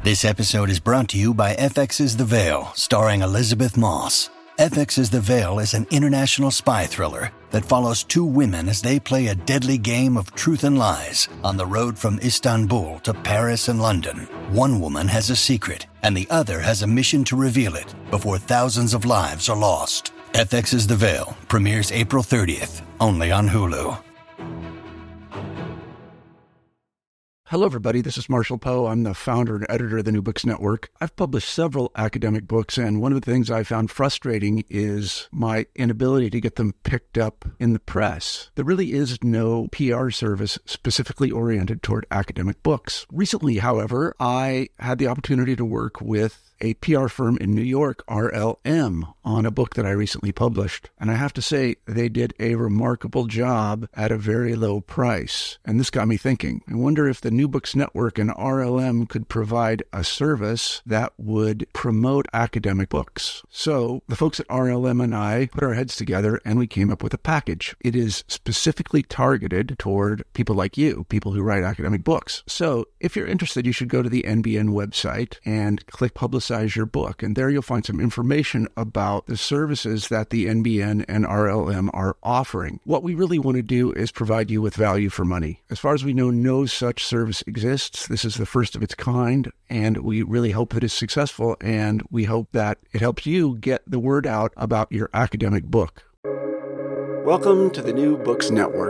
This episode is brought to you by FX's The Veil, starring Elizabeth Moss. FX's The Veil is an international spy thriller that follows two women as they play a deadly game of truth and lies on the road from Istanbul to Paris and London. One woman has a secret, and the other has a mission to reveal it before thousands of lives are lost. FX's The Veil premieres April 30th, only on Hulu. Hello, everybody. This is Marshall Poe. I'm the founder and editor of the New Books Network. I've published several academic books, and one of the things I found frustrating is my inability to get them picked up in the press. There really is no PR service specifically oriented toward academic books. Recently, however, I had the opportunity to work with a PR firm in New York, RLM, on a book that I recently published. And I have to say, they did a remarkable job at a very low price. And this got me thinking. I wonder if the New Books Network and RLM could provide a service that would promote academic books. So the folks at RLM and I put our heads together and we came up with a package. It is specifically targeted toward people like you, people who write academic books. So if you're interested, you should go to the NBN website and click Publicize your book. And there you'll find some information about the services that the NBN and RLM are offering. What we really want to do is provide you with value for money. As far as we know, no such service exists. This is the first of its kind, and we really hope it is successful, and we hope that it helps you get the word out about your academic book. Welcome to the New Books Network.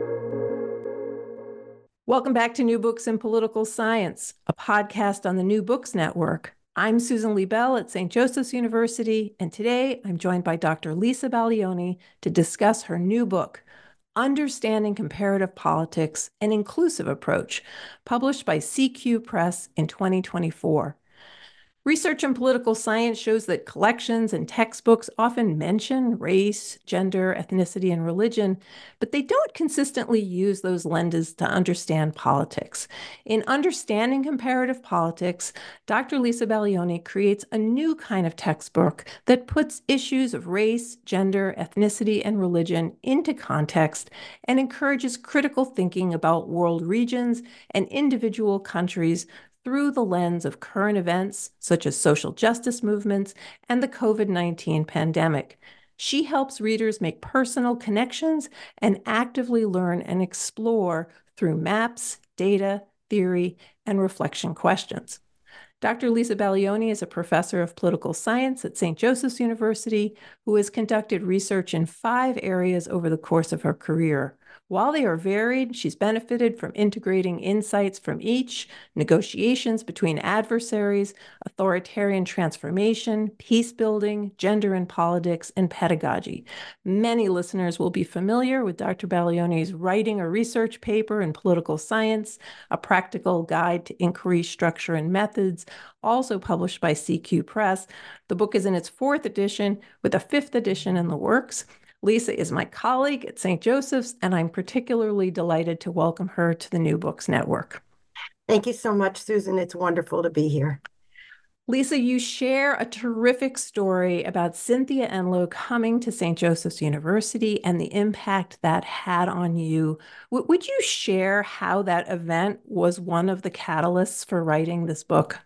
Welcome back to New Books in Political Science, a podcast on the New Books Network. I'm Susan Liebell at St. Joseph's University, and today I'm joined by Dr. Lisa Baglione to discuss her new book, Understanding Comparative Politics, an Inclusive Approach, published by CQ Press in 2024. Research in political science shows that collections and textbooks often mention race, gender, ethnicity, and religion, but they don't consistently use those lenses to understand politics. In Understanding Comparative Politics, Dr. Lisa Baglione creates a new kind of textbook that puts issues of race, gender, ethnicity, and religion into context and encourages critical thinking about world regions and individual countries through the lens of current events, such as social justice movements and the COVID-19 pandemic. She helps readers make personal connections and actively learn and explore through maps, data, theory, and reflection questions. Dr. Lisa Baglione is a professor of political science at St. Joseph's University who has conducted research in 5 areas over the course of her career. While they are varied, she's benefited from integrating insights from each: negotiations between adversaries, authoritarian transformation, peace building, gender and politics, and pedagogy. Many listeners will be familiar with Dr. Baglione's Writing a Research Paper in Political Science, a practical guide to inquiry structure and methods, also published by CQ Press. The book is in its 4th edition, with a 5th edition in the works. Lisa is my colleague at St. Joseph's, and I'm particularly delighted to welcome her to the New Books Network. Thank you so much, Susan. It's wonderful to be here. Lisa, you share a terrific story about Cynthia Enloe coming to St. Joseph's University and the impact that had on you. Would you share how that event was one of the catalysts for writing this book?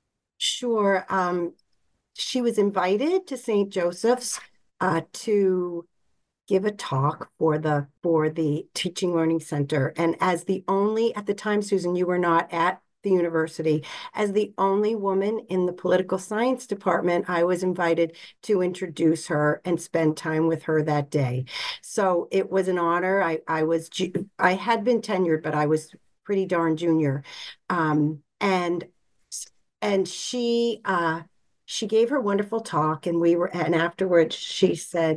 Sure. She was invited to St. Joseph's to give a talk for the Teaching Learning Center. And as the only, at the time, Susan, you were not at the university, as the only woman in the political science department, I was invited to introduce her and spend time with her that day. So it was an honor. I had been tenured, but I was pretty darn junior. And she gave her wonderful talk, and afterwards she said,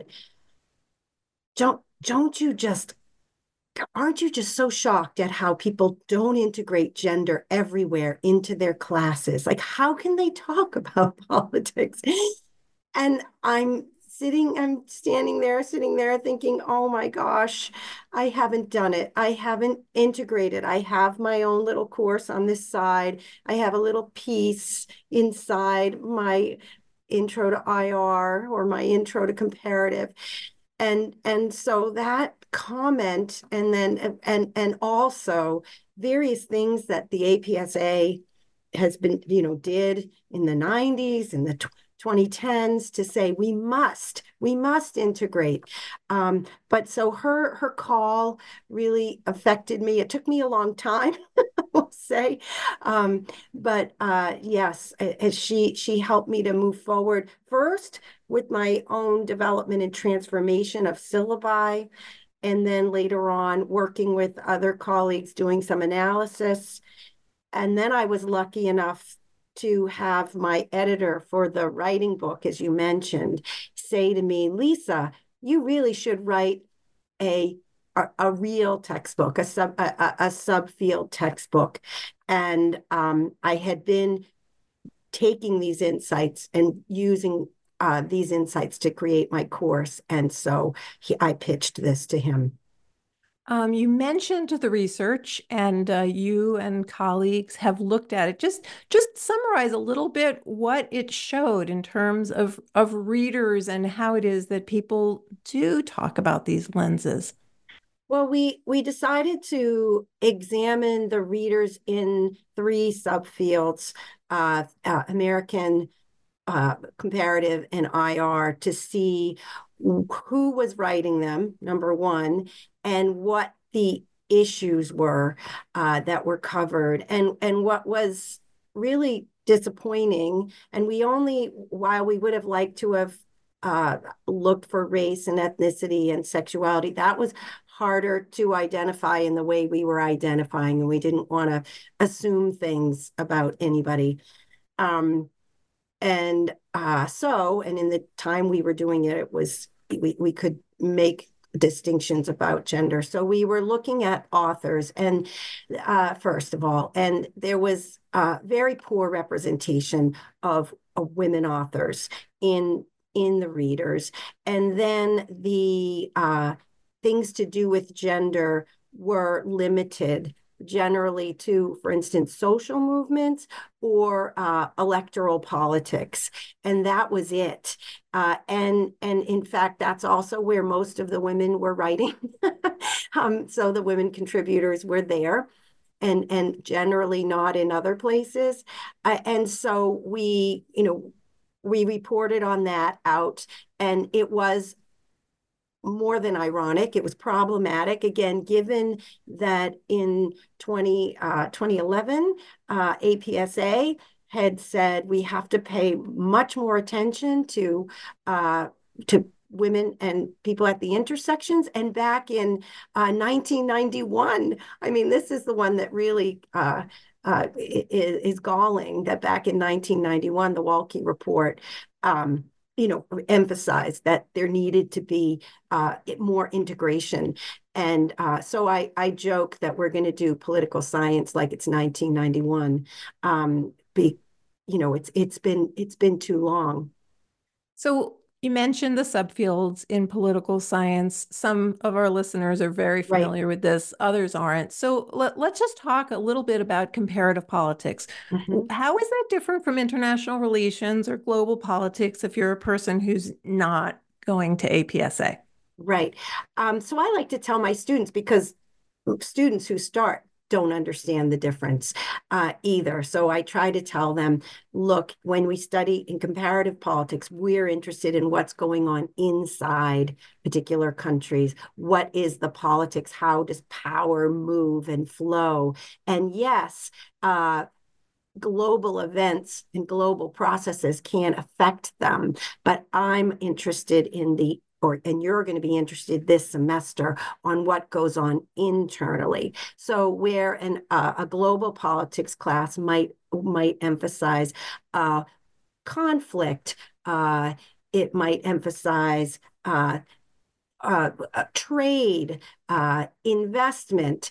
aren't you just so shocked at how people don't integrate gender everywhere into their classes? Like, how can they talk about politics? And I'm standing there thinking, oh my gosh, I haven't done it. I haven't integrated. I have my own little course on this side. I have a little piece inside my intro to IR or my intro to comparative. And so that comment, and then and also various things that the APSA has been, did in the 90s and the 2010s to say we must integrate. But so her call really affected me. It took me a long time, I'll say, but yes, she helped me to move forward first with my own development and transformation of syllabi, and then later on working with other colleagues doing some analysis. And then I was lucky enough to have my editor for the writing book, as you mentioned, say to me, Lisa, you really should write a real textbook, a subfield textbook. And I had been taking these insights and using these insights to create my course. And so I pitched this to him. You mentioned the research, and you and colleagues have looked at it. Just summarize a little bit what it showed in terms of readers and how it is that people do talk about these lenses. Well, we decided to examine the readers in 3 subfields, American comparative and IR, to see who was writing them, number one, and what the issues were that were covered. And what was really disappointing, and while we would have liked to have looked for race and ethnicity and sexuality, that was harder to identify in the way we were identifying, and we didn't want to assume things about anybody. And in the time we were doing it, we could make distinctions about gender. So we were looking at authors, and first of all, and there was very poor representation of women authors in the readers. And then the things to do with gender were limited generally to, for instance, social movements or electoral politics. And that was it. And in fact, that's also where most of the women were writing. So the women contributors were there, and generally not in other places. And so we reported on that out, and it was more than ironic. It was problematic, again, given that in 2011, APSA had said we have to pay much more attention to women and people at the intersections. And back in 1991, I mean, this is the one that really is galling, that back in 1991, the Walke Report emphasized that there needed to be more integration. And so I joke that we're going to do political science like it's 1991. It's been too long. So you mentioned the subfields in political science. Some of our listeners are very familiar with this, others aren't. So let's just talk a little bit about comparative politics. Mm-hmm. How is that different from international relations or global politics if you're a person who's not going to APSA? Right. So I like to tell my students, because students who start don't understand the difference either. So I try to tell them, look, when we study in comparative politics, we're interested in what's going on inside particular countries. What is the politics? How does power move and flow? And yes, global events and global processes can affect them, but I'm interested in and you're going to be interested this semester on what goes on internally. So where a global politics class might emphasize conflict, it might emphasize trade, investment.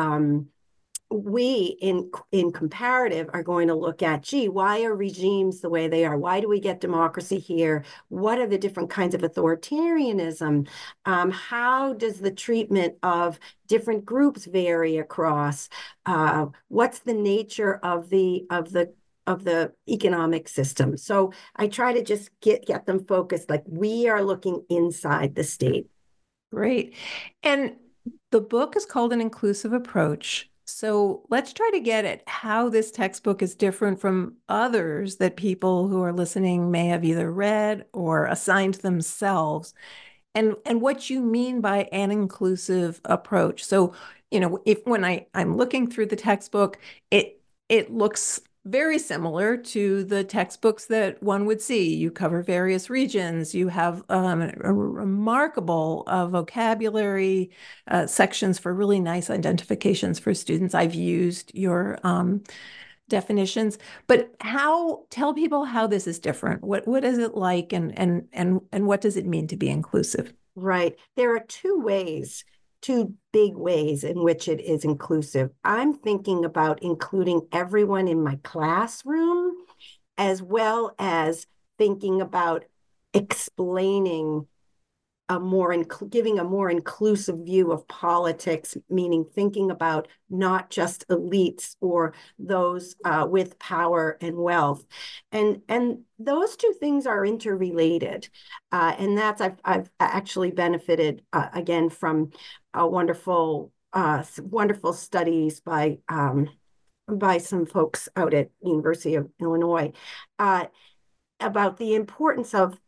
We in comparative are going to look at, why are regimes the way they are? Why do we get democracy here? What are the different kinds of authoritarianism? How does the treatment of different groups vary across? What's the nature of the economic system? So I try to just get them focused, like we are looking inside the state. Great. And the book is called An Inclusive Approach: So let's try to get at how this textbook is different from others that people who are listening may have either read or assigned themselves, and what you mean by an inclusive approach. So, if when I'm looking through the textbook, it looks very similar to the textbooks that one would see. You cover various regions. You have a remarkable vocabulary sections for really nice identifications for students. I've used your definitions, but tell people how this is different. What is it like, and what does it mean to be inclusive? Right. There are two big ways in which it is inclusive. I'm thinking about including everyone in my classroom, as well as thinking about explaining giving a more inclusive view of politics, meaning thinking about not just elites or those with power and wealth, and those two things are interrelated, and I've actually benefited again from wonderful studies by some folks out at University of Illinois about the importance of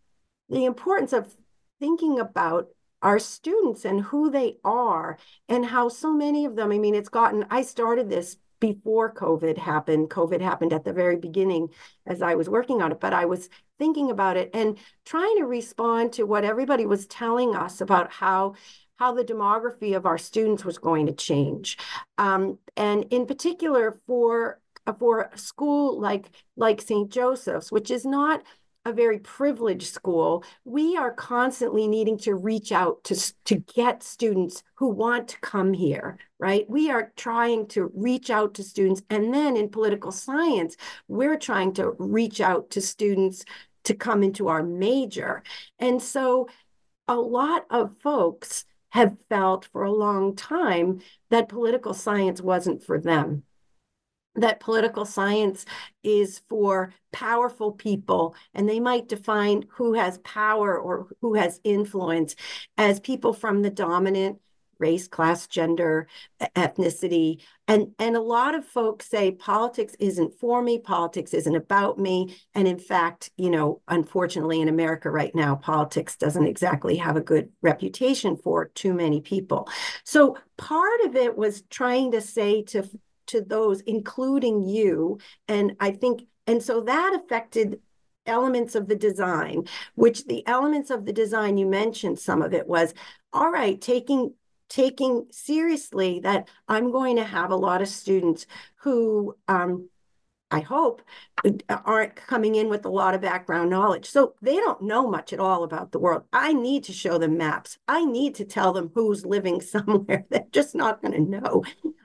thinking about our students and who they are, and how so many of them, I started this before COVID happened. COVID happened at the very beginning as I was working on it, but I was thinking about it and trying to respond to what everybody was telling us about how the demography of our students was going to change. And in particular for a school like St. Joseph's, which is not a very privileged school, we are constantly needing to reach out to get students who want to come here, right? We are trying to reach out to students. And then in political science, we're trying to reach out to students to come into our major. And so a lot of folks have felt for a long time that political science wasn't for them, that political science is for powerful people, and they might define who has power or who has influence as people from the dominant race, class, gender, ethnicity. And a lot of folks say politics isn't for me, politics isn't about me. And in fact, unfortunately in America right now, politics doesn't exactly have a good reputation for too many people. So part of it was trying to say to those, including you. And so that affected elements of the design, which the elements of the design, you mentioned some of it, was, all right, taking seriously that I'm going to have a lot of students who I hope aren't coming in with a lot of background knowledge. So they don't know much at all about the world. I need to show them maps. I need to tell them who's living somewhere. They're just not going to know.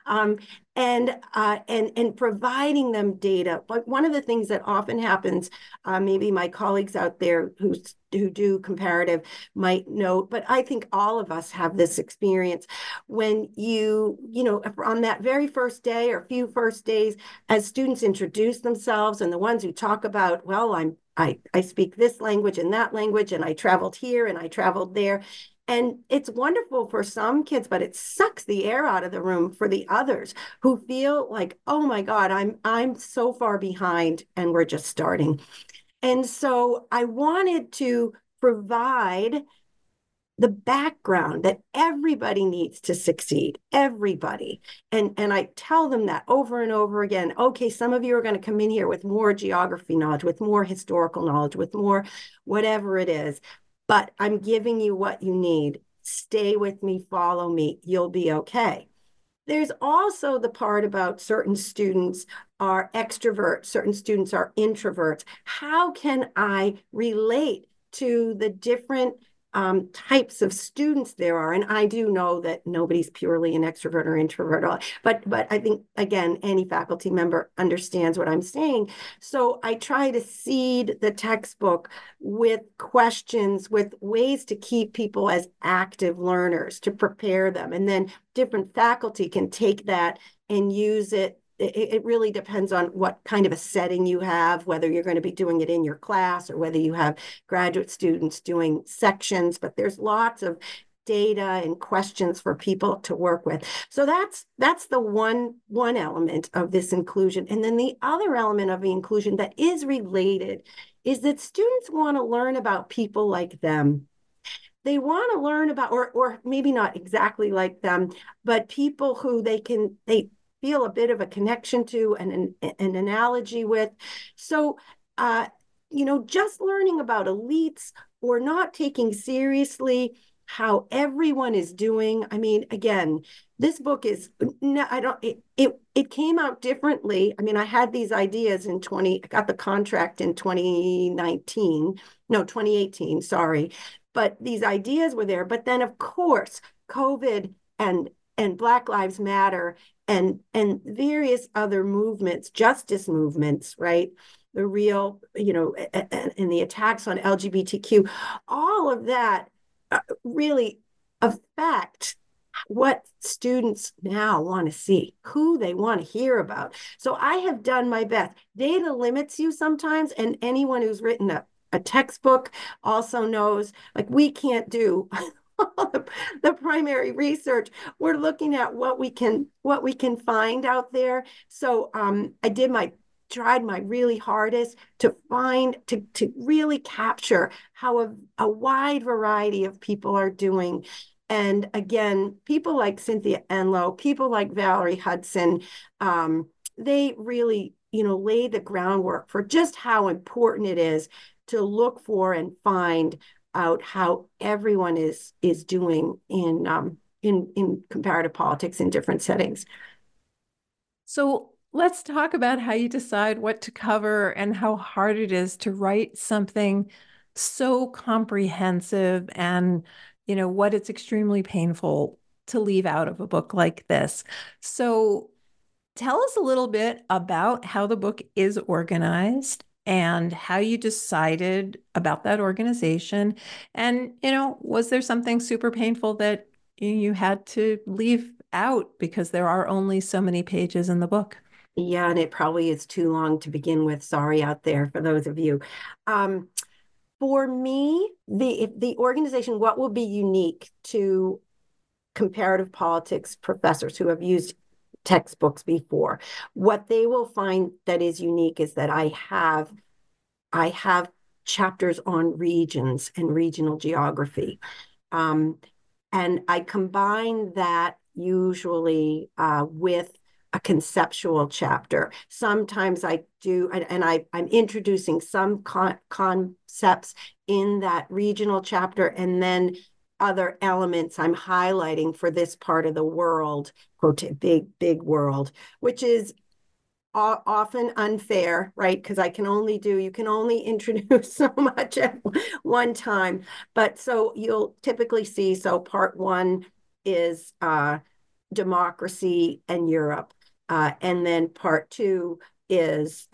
And providing them data. But one of the things that often happens, maybe my colleagues out there who do comparative might note, but I think all of us have this experience when on that very first day or few first days, as students introduce themselves, and the ones who talk about, well, I speak this language and that language, and I traveled here and I traveled there. And it's wonderful for some kids, but it sucks the air out of the room for the others who feel like, oh my God, I'm so far behind and we're just starting. And so I wanted to provide the background that everybody needs to succeed, everybody. And I tell them that over and over again. Okay, some of you are going to come in here with more geography knowledge, with more historical knowledge, with more whatever it is. But I'm giving you what you need. Stay with me, follow me, you'll be okay. There's also the part about certain students are extroverts, certain students are introverts. How can I relate to the different types of students there are? And I do know that nobody's purely an extrovert or introvert, but I think, again, any faculty member understands what I'm saying. So I try to seed the textbook with questions, with ways to keep people as active learners, to prepare them. And then different faculty can take that and use it. It really depends on what kind of a setting you have, whether you're going to be doing it in your class or whether you have graduate students doing sections. But there's lots of data and questions for people to work with. So that's the one element of this inclusion. And then the other element of the inclusion that is related is that students want to learn about people like them. They want to learn about, or maybe not exactly like them, but people who they feel a bit of a connection to and an analogy with. So, just learning about elites or not taking seriously how everyone is doing. I mean, again, this book is no, I don't. It came out differently. I mean, I had these ideas I got the contract in 2018. Sorry, but these ideas were there. But then, of course, COVID and Black Lives Matter and various other movements, justice movements, right? The real, and the attacks on LGBTQ, all of that really affect what students now want to see, who they want to hear about. So I have done my best. Data limits you sometimes, and anyone who's written a textbook also knows, like, we can't do the primary research. We're looking at what we can find out there. So I tried my really hardest to really capture how a wide variety of people are doing. And again, people like Cynthia Enloe, people like Valerie Hudson, they really, lay the groundwork for just how important it is to look for and find out how everyone is doing in comparative politics in different settings. So let's talk about how you decide what to cover and how hard it is to write something so comprehensive and, what it's extremely painful to leave out of a book like this. So tell us a little bit about how the book is organized and how you decided about that organization. And, was there something super painful that you had to leave out because there are only so many pages in the book? Yeah, and it probably is too long to begin with. Sorry out there for those of you. For me, the organization, what will be unique to comparative politics professors who have used textbooks before, what they will find that is unique is that I have chapters on regions and regional geography. And I combine that usually with a conceptual chapter. Sometimes I do, and I'm introducing some concepts in that regional chapter, and then other elements I'm highlighting for this part of the world, quote, big world, which is often unfair, right? Because you can only introduce so much at one time. But so you'll typically see, so part one is democracy and Europe. And then part two is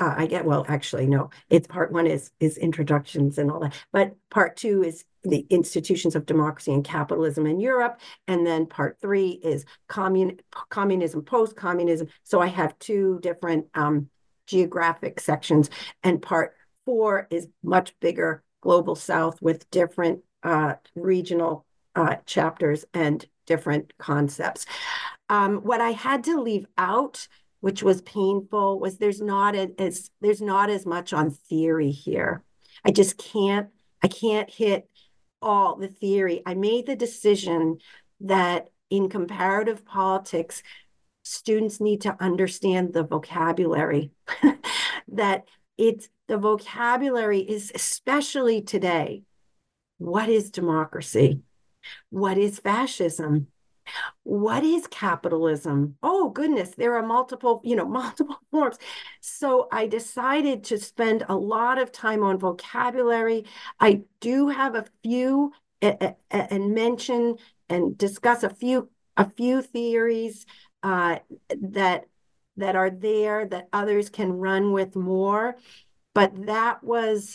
it's part one is introductions and all that, but part two is the institutions of democracy and capitalism in Europe, and then part three is communism, post-communism. So I have two different geographic sections, and part four is much bigger, global South, with different regional chapters and different concepts. What I had to leave out, which was painful, was there's not as much on theory here. I can't hit all the theory. I made the decision that in comparative politics, students need to understand the vocabulary. That the vocabulary is, especially today, what is democracy? What is fascism? What is capitalism? Oh, goodness, there are multiple forms. So I decided to spend a lot of time on vocabulary. I do have a few and mention and discuss a few theories that are there that others can run with more. But that was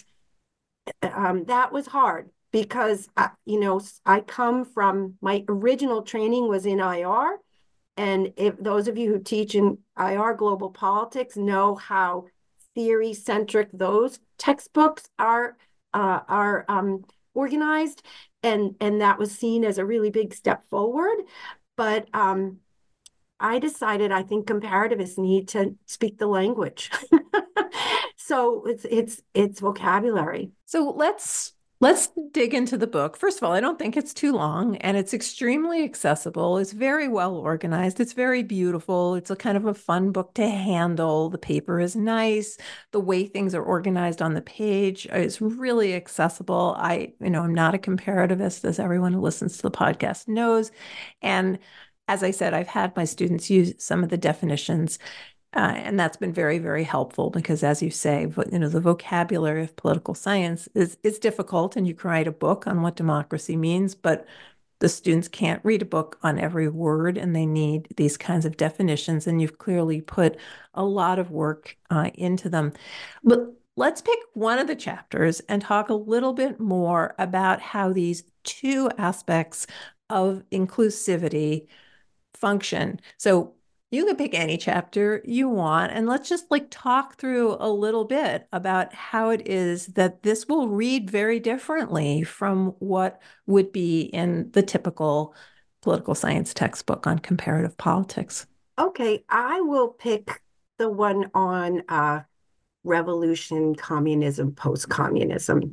hard because I come from, my original training was in IR, and if those of you who teach in IR global politics know how theory centric those textbooks are organized, and that was seen as a really big step forward. But I decided I think comparativists need to speak the language. So it's vocabulary. So let's dig into the book. First of all, I don't think it's too long, and it's extremely accessible. It's very well organized. It's very beautiful. It's a kind of a fun book to handle. The paper is nice. The way things are organized on the page is really accessible. I'm not a comparativist, as everyone who listens to the podcast knows. And as I said, I've had my students use some of the definitions. And that's been very, very helpful because, as you say, the vocabulary of political science is difficult, and you can write a book on what democracy means, but the students can't read a book on every word, and they need these kinds of definitions. And you've clearly put a lot of work into them. But let's pick one of the chapters and talk a little bit more about how these two aspects of inclusivity function. So you can pick any chapter you want, and let's just talk through a little bit about how it is that this will read very differently from what would be in the typical political science textbook on comparative politics. Okay, I will pick the one on revolution, communism, post-communism,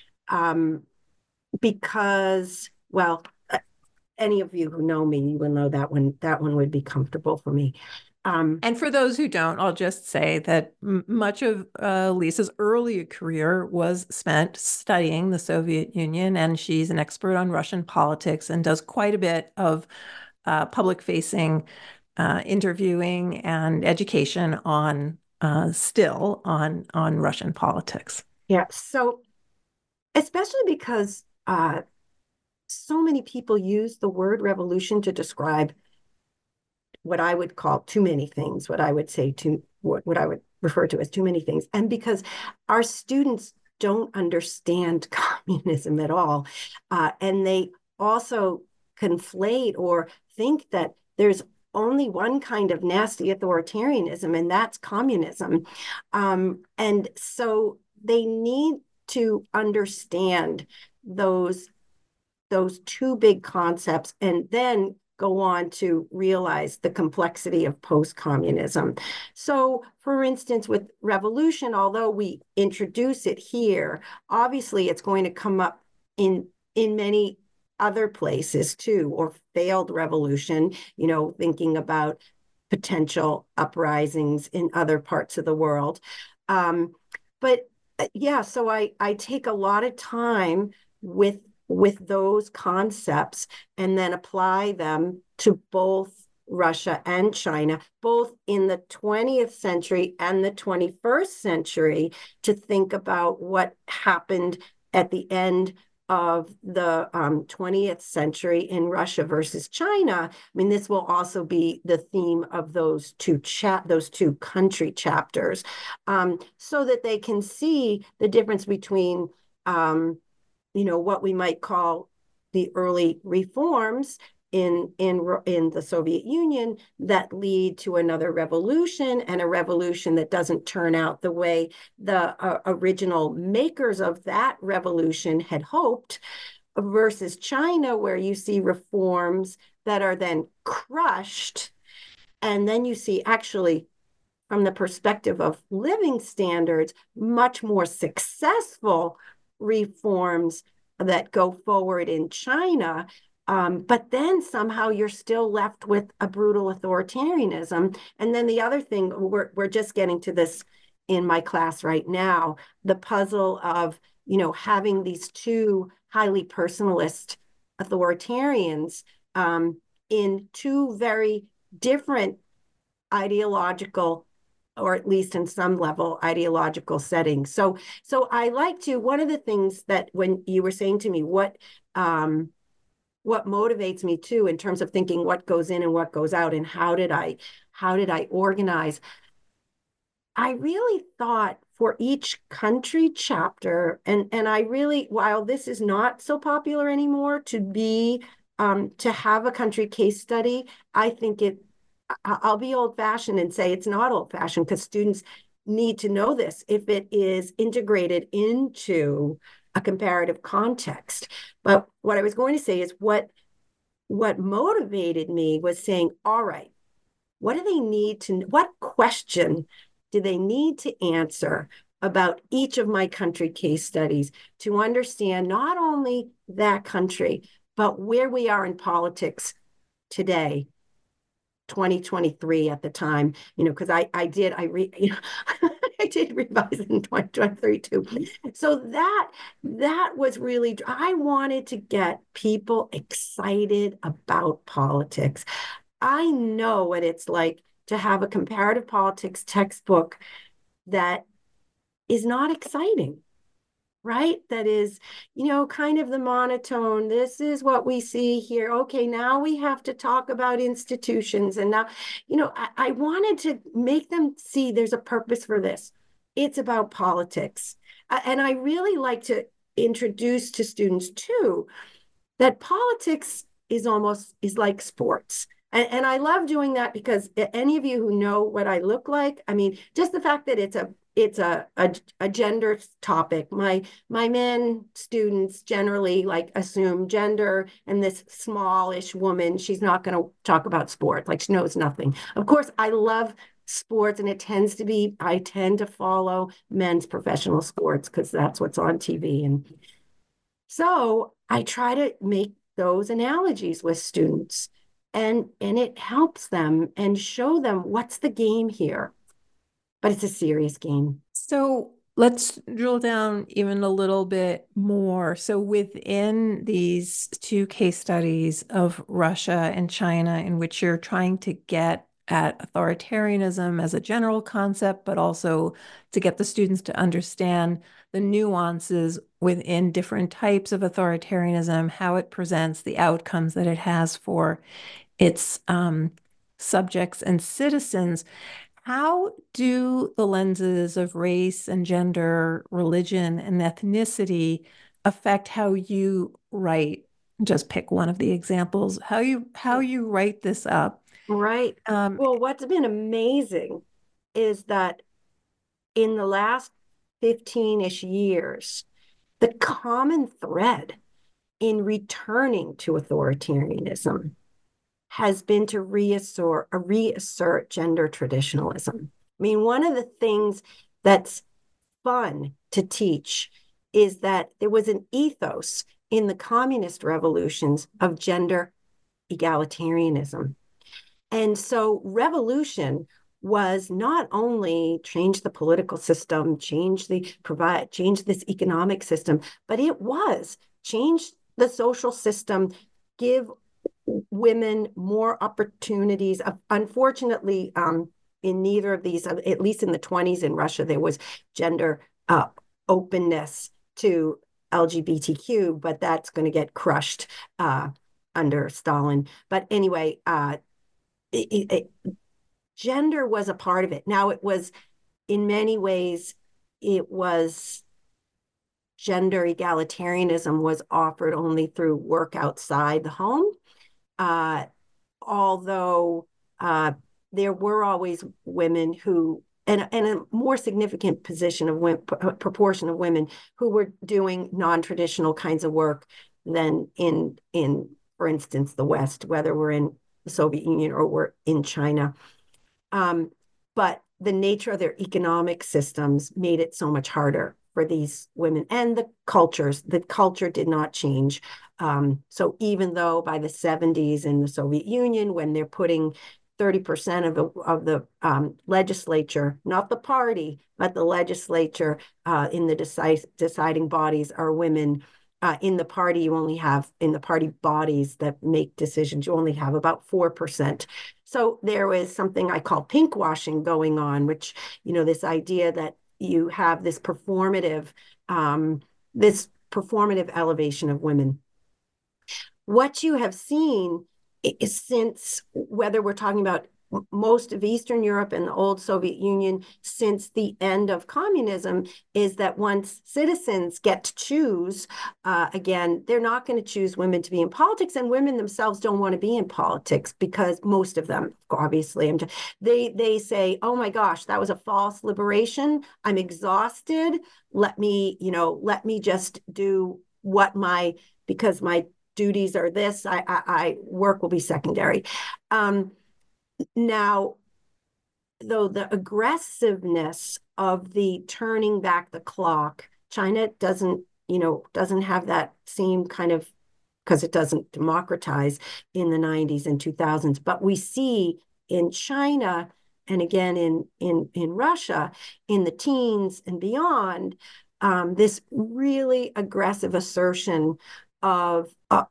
because, well, any of you who know me, you will know that one would be comfortable for me. And for those who don't, I'll just say that much of Lisa's early career was spent studying the Soviet Union, and she's an expert on Russian politics and does quite a bit of public-facing interviewing and education on Russian politics. Yeah, so especially because so many people use the word revolution to describe what I would call too many things, what I would refer to as too many things. And because our students don't understand communism at all, and they also conflate or think that there's only one kind of nasty authoritarianism, and that's communism. And so they need to understand those two big concepts and then go on to realize the complexity of post-communism. So, for instance, with revolution, although we introduce it here, obviously it's going to come up in many other places too, or failed revolution, thinking about potential uprisings in other parts of the world. But yeah, so I take a lot of time with those concepts and then apply them to both Russia and China, both in the 20th century and the 21st century, to think about what happened at the end of the 20th century in Russia versus China. I mean, this will also be the theme of those two country chapters, so that they can see the difference between what we might call the early reforms in the Soviet Union that lead to another revolution, and a revolution that doesn't turn out the way the original makers of that revolution had hoped, versus China, where you see reforms that are then crushed. And then you see, actually, from the perspective of living standards, much more successful reforms that go forward in China. But then somehow you're still left with a brutal authoritarianism. And then the other thing, we're just getting to this in my class right now, the puzzle of, having these two highly personalist authoritarians in two very different ideological, or at least in some level, ideological settings. So I like to, one of the things that when you were saying to me, what motivates me too, in terms of thinking what goes in and what goes out, and how did I organize, I really thought for each country chapter, and I really, while this is not so popular anymore to have a country case study, I think I'll be old-fashioned and say it's not old-fashioned, because students need to know this if it is integrated into a comparative context. But what I was going to say is what motivated me was saying, all right, what question do they need to answer about each of my country case studies to understand not only that country, but where we are in politics today, 2023 at the time, because I did revise in 2023 too. So that was really, I wanted to get people excited about politics. I know what it's like to have a comparative politics textbook that is not exciting, right? That is, kind of the monotone. This is what we see here. Okay, now we have to talk about institutions. And now, I wanted to make them see there's a purpose for this. It's about politics. And I really like to introduce to students too that politics is like sports. And I love doing that because any of you who know what I look like, I mean, just the fact that it's a gender topic. My men students generally like assume gender, and this smallish woman, she's not going to talk about sports, like she knows nothing. Of course, I love sports, and I tend to follow men's professional sports because that's what's on TV. And so I try to make those analogies with students, and it helps them and show them what's the game here. But it's a serious game. So let's drill down even a little bit more. So within these two case studies of Russia and China, in which you're trying to get at authoritarianism as a general concept, but also to get the students to understand the nuances within different types of authoritarianism, how it presents, the outcomes that it has for its subjects and citizens. How do the lenses of race and gender, religion and ethnicity affect how you write? Just pick one of the examples, how you write this up. Right. Well, what's been amazing is that in the last 15-ish years, the common thread in returning to authoritarianism has been to reassert gender traditionalism. I mean, one of the things that's fun to teach is that there was an ethos in the communist revolutions of gender egalitarianism. And so revolution was not only change the political system, change this economic system, but it was change the social system, give women more opportunities. Unfortunately, in neither of these, at least in the 20s in Russia, there was gender openness to LGBTQ, but that's going to get crushed under Stalin. But anyway, gender was a part of it. Now, it was, in many ways, it was gender egalitarianism was offered only through work outside the home. Although there were always women who, and a more significant proportion of women who were doing non-traditional kinds of work than in, for instance, the West, whether we're in the Soviet Union or we're in China. But the nature of their economic systems made it so much harder for these women, and the culture did not change. So even though by the 70s in the Soviet Union, when they're putting 30% of the legislature, not the party, but the legislature in the deciding bodies are women. In the party bodies that make decisions, you only have about 4%. So there was something I call pinkwashing going on, which, this idea that you have this performative elevation of women. What you have seen is, since, whether we're talking about most of Eastern Europe and the old Soviet Union since the end of communism is that once citizens get to choose, again, they're not going to choose women to be in politics, and women themselves don't want to be in politics because most of them, obviously, they say, oh my gosh, that was a false liberation. I'm exhausted. Let me just do because my duties are this, I work will be secondary. Now, though, the aggressiveness of the turning back the clock, China doesn't have that same kind of, because it doesn't democratize in the 90s and 2000s. But we see in China and again in Russia in the teens and beyond, this really aggressive assertion of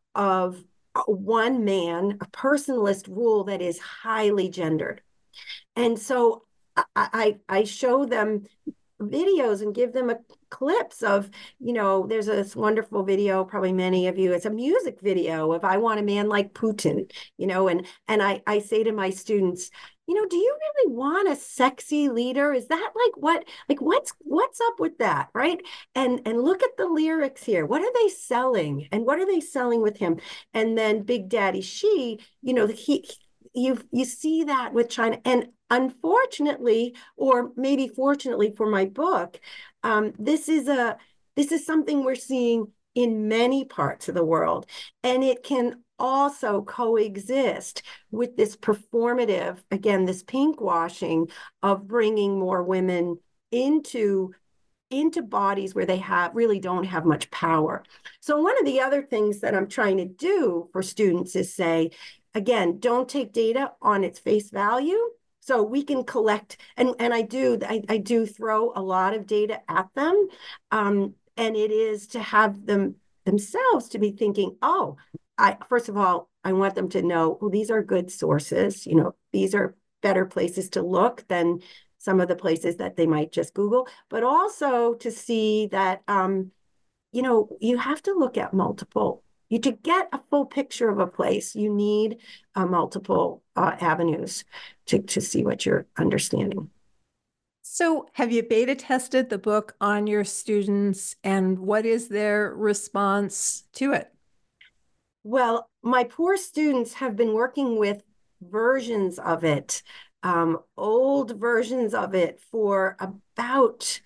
one man, a personalist rule that is highly gendered. And so I show them videos and give them clips of, there's this wonderful video, probably many of you, it's a music video of I Want a Man Like Putin, and I say to my students, do you really want a sexy leader? Is that what's up with that, right? And look at the lyrics here. What are they selling? And what are they selling with him? And then Big Daddy Xi, you see that with China. And unfortunately, or maybe fortunately for my book, this is something we're seeing in many parts of the world, and it can also coexist with this performative, again, this pink washing of bringing more women into bodies where they really don't have much power. So one of the other things that I'm trying to do for students is say, again, don't take data on its face value. So we can collect, and I do throw a lot of data at them, and it is to have them themselves to be thinking, first of all, I want them to know, these are good sources. These are better places to look than some of the places that they might just Google, but also to see that, you have to look at multiple. To get a full picture of a place, you need multiple avenues to see what you're understanding. So have you beta tested the book on your students, and what is their response to it? Well, my poor students have been working with versions of it, old versions of it for about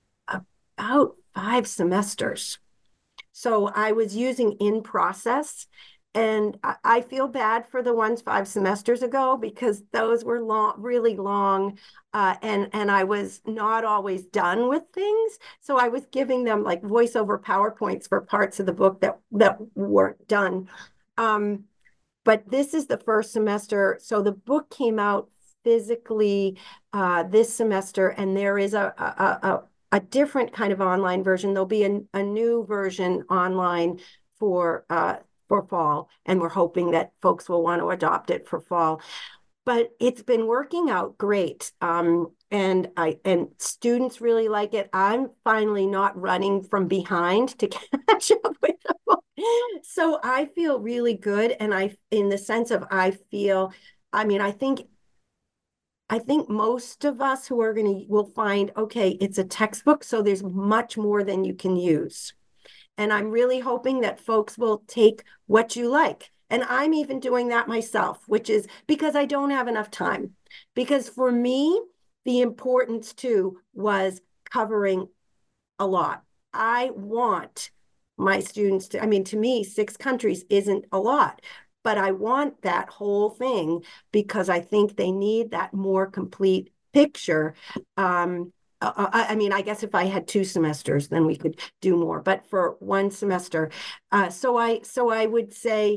5 semesters. So I was using in process, and I feel bad for the ones 5 semesters ago because those were really long, and I was not always done with things. So I was giving them like voiceover PowerPoints for parts of the book that weren't done. But this is the first semester. So the book came out physically this semester, and there is a different kind of online version. There'll be a new version online for fall, and we're hoping that folks will want to adopt it for fall. But it's been working out great, and students really like it. I'm finally not running from behind to catch up with them, so I feel really good. And in the sense of I think most of us who are will find, okay, it's a textbook, so there's much more than you can use. And I'm really hoping that folks will take what you like. And I'm even doing that myself, which is because I don't have enough time. Because for me, the importance too was covering a lot. I want my students to me, 6 countries isn't a lot. But I want that whole thing because I think they need that more complete picture. I guess if I had 2 semesters, then we could do more. But for 1 semester, so I would say,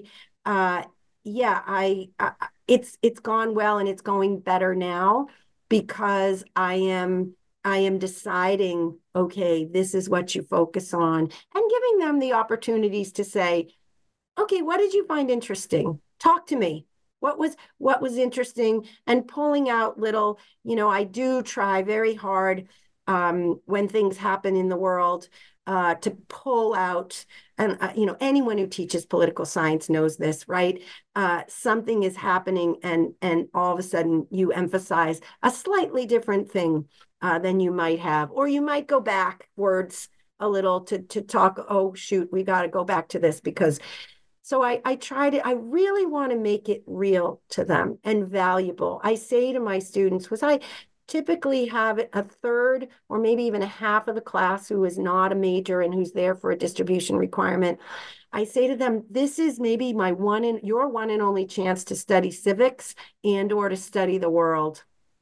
it's gone well, and it's going better now because I am deciding, okay, this is what you focus on, and giving them the opportunities to say, okay, what did you find interesting? Talk to me. What was interesting? And pulling out little, I do try very hard when things happen in the world, to pull out, and anyone who teaches political science knows this, right? Something is happening, and all of a sudden you emphasize a slightly different thing than you might have, or you might go backwards a little to talk. Oh shoot, we got to go back to this because. So I really want to make it real to them and valuable. I say to my students, was I typically have a third or maybe even a half of the class who is not a major and who's there for a distribution requirement. I say to them, this is maybe your one and only chance to study civics and or to study the world.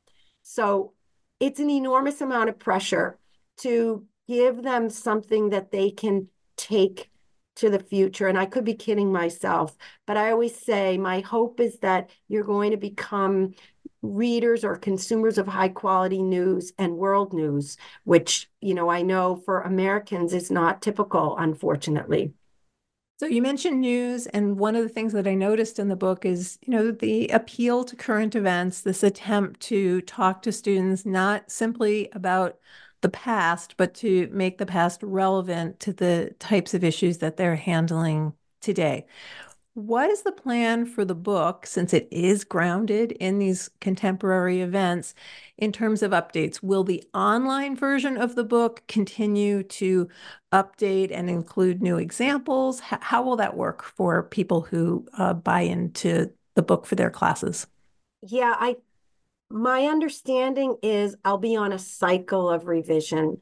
So it's an enormous amount of pressure to give them something that they can take to the future. And I could be kidding myself, but I always say my hope is that you're going to become readers or consumers of high quality news and world news, which, I know for Americans is not typical, unfortunately. So you mentioned news, and one of the things that I noticed in the book is, the appeal to current events, this attempt to talk to students not simply about the past, but to make the past relevant to the types of issues that they're handling today. What is the plan for the book, since it is grounded in these contemporary events, in terms of updates? Will the online version of the book continue to update and include new examples? How will that work for people who buy into the book for their classes? Yeah, my understanding is I'll be on a cycle of revision.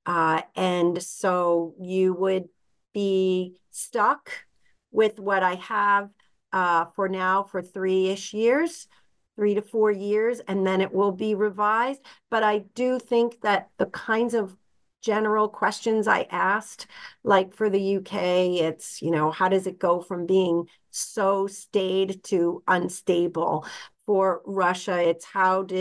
And so you would be stuck with what I have for now for 3 to 4 years, and then it will be revised. But I do think that the kinds of general questions I asked, like for the UK, it's, how does it go from being so staid to unstable? For Russia, it's how could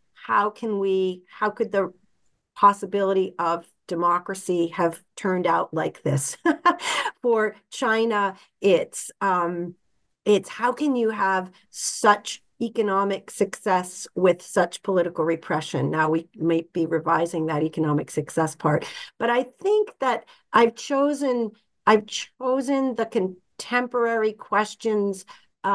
the possibility of democracy have turned out like this? For China, it's how can you have such economic success with such political repression? Now we may be revising that economic success part, but I think that I've chosen the contemporary questions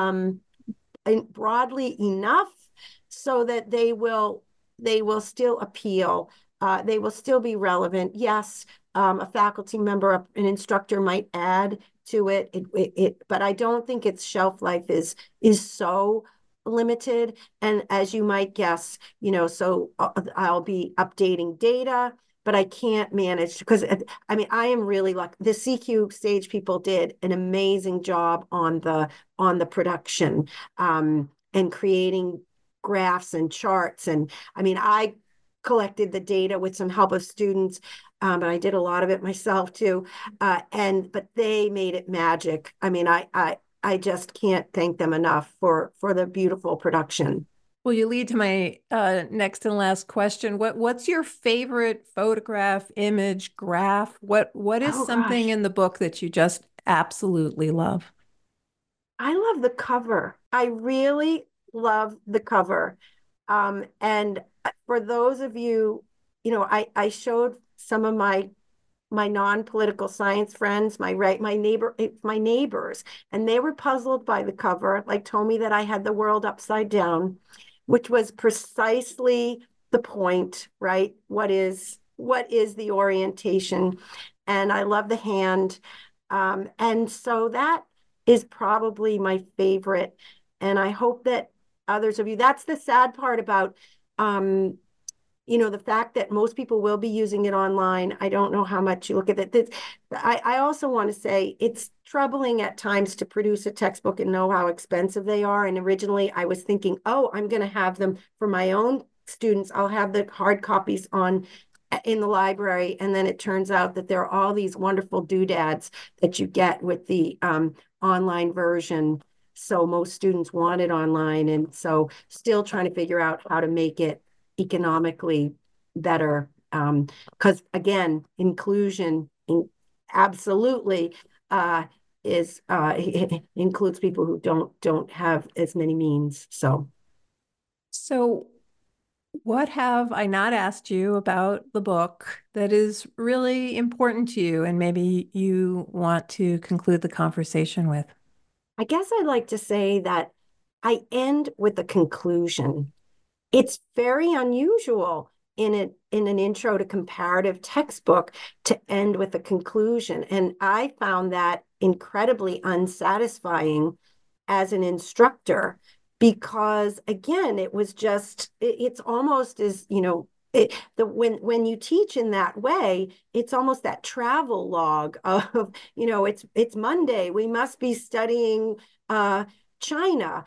broadly enough so that they will still appeal. They will still be relevant. Yes, a faculty member, an instructor might add to it, but I don't think its shelf life is so limited. And as you might guess, so I'll be updating data, but I can't manage because I am really lucky. The CQ stage people did an amazing job on the production and creating graphs and charts. And I collected the data with some help of students, but I did a lot of it myself too. But they made it magic. I just can't thank them enough for the beautiful production. Well, you lead to my next and last question. What's your favorite photograph, image, graph? What is something in the book that you just absolutely love? I love the cover. I really love the cover. And for those of you, I showed some of my non-political science friends, my neighbors, and they were puzzled by the cover, like told me that I had the world upside down, which was precisely the point, right? What is the orientation? And I love the hand. And so that is probably my favorite. And I hope that others of you, that's the sad part about the fact that most people will be using it online. I don't know how much you look at it. I also want to say it's troubling at times to produce a textbook and know how expensive they are. And originally I was thinking, oh, I'm going to have them for my own students. I'll have the hard copies in the library. And then it turns out that there are all these wonderful doodads that you get with the online version. So most students want it online. And so still trying to figure out how to make it economically better. Because again, inclusion absolutely includes people who don't have as many means. So What have I not asked you about the book that is really important to you and maybe you want to conclude the conversation with? I guess I'd like to say that I end with a conclusion. It's very unusual in an intro to comparative textbook to end with a conclusion. And I found that incredibly unsatisfying as an instructor because again, it was just it's almost as, when you teach in that way, it's almost that travel log of, it's Monday, we must be studying China.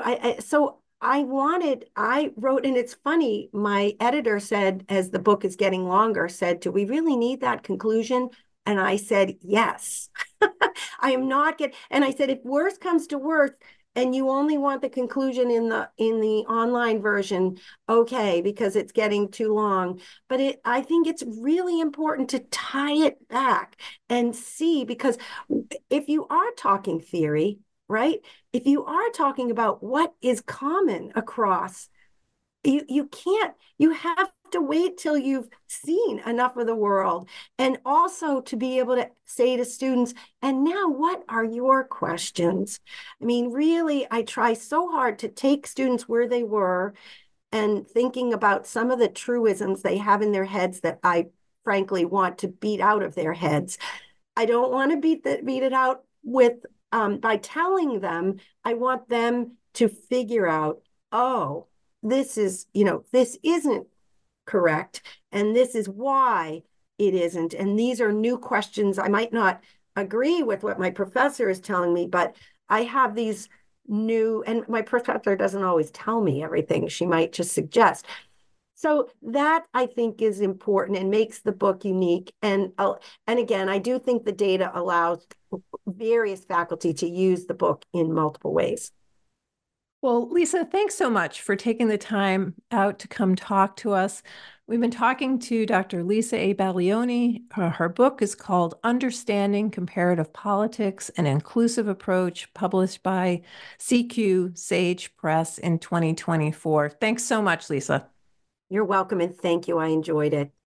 I wrote, and it's funny, my editor said, as the book is getting longer, said, do we really need that conclusion? And I said, yes. I am not getting, and I said, if worse comes to worse, and you only want the conclusion in the online version, okay, because it's getting too long. But I think it's really important to tie it back and see, because if you are talking theory, right? If you are talking about what is common across, you can't, you have to wait till you've seen enough of the world. And also to be able to say to students, and now what are your questions? I mean, really, I try so hard to take students where they were and thinking about some of the truisms they have in their heads that I frankly want to beat out of their heads. I don't want to beat it out with by telling them. I want them to figure out, oh, this isn't correct, and this is why it isn't. And these are new questions. I might not agree with what my professor is telling me, but I have these new, and my professor doesn't always tell me everything. She might just suggest. So that I think is important and makes the book unique. And again, I do think the data allows various faculty to use the book in multiple ways. Well, Lisa, thanks so much for taking the time out to come talk to us. We've been talking to Dr. Lisa A. Baglione. Her book is called Understanding Comparative Politics, an Inclusive Approach, published by CQ Sage Press in 2024. Thanks so much, Lisa. You're welcome, and thank you. I enjoyed it.